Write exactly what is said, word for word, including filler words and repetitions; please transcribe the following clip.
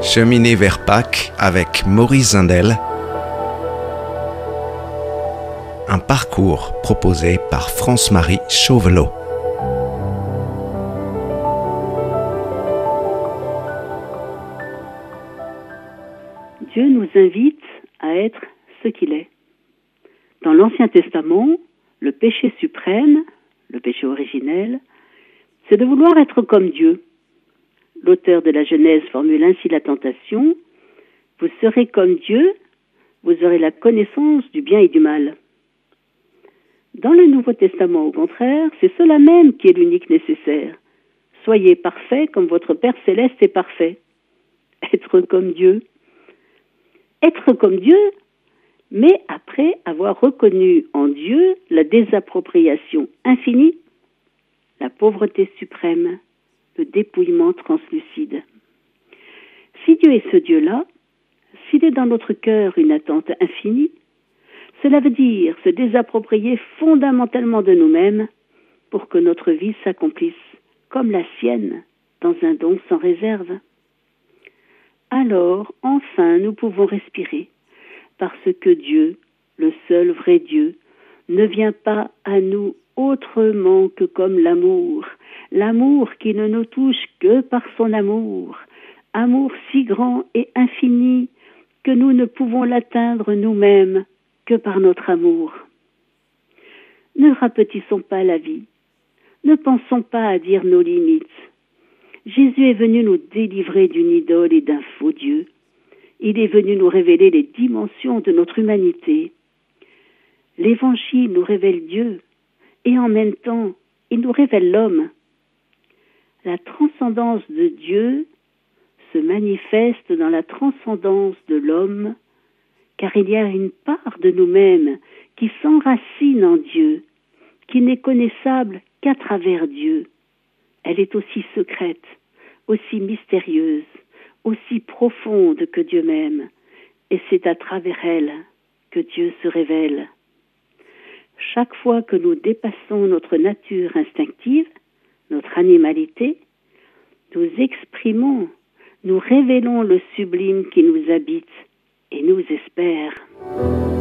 Cheminer vers Pâques avec Maurice Zindel. Un parcours proposé par France-Marie Chauvelot. Dieu nous invite à être ce qu'il est. Dans l'Ancien Testament, le péché suprême, le péché originel, c'est de vouloir être comme Dieu. L'auteur de la Genèse formule ainsi la tentation: vous serez comme Dieu, vous aurez la connaissance du bien et du mal. Dans le Nouveau Testament, au contraire, c'est cela même qui est l'unique nécessaire. Soyez parfaits comme votre Père Céleste est parfait. Être comme Dieu. Être comme Dieu, mais après avoir reconnu en Dieu la désappropriation infinie, la pauvreté suprême, le dépouillement translucide. Si Dieu est ce Dieu-là, s'il est dans notre cœur une attente infinie, cela veut dire se désapproprier fondamentalement de nous-mêmes pour que notre vie s'accomplisse comme la sienne, dans un don sans réserve. Alors, enfin, nous pouvons respirer, parce que Dieu, le seul vrai Dieu, ne vient pas à nous autrement que comme l'amour, l'amour qui ne nous touche que par son amour, amour si grand et infini que nous ne pouvons l'atteindre nous-mêmes que par notre amour. Ne rapetissons pas la vie, ne pensons pas à dire nos limites. Jésus est venu nous délivrer d'une idole et d'un faux Dieu. Il est venu nous révéler les dimensions de notre humanité. L'Évangile nous révèle Dieu, et en même temps, il nous révèle l'homme. La transcendance de Dieu se manifeste dans la transcendance de l'homme, car il y a une part de nous-mêmes qui s'enracine en Dieu, qui n'est connaissable qu'à travers Dieu. Elle est aussi secrète, aussi mystérieuse, aussi profonde que Dieu même, et c'est à travers elle que Dieu se révèle. Chaque fois que nous dépassons notre nature instinctive, notre animalité, nous exprimons, nous révélons le sublime qui nous habite et nous espère.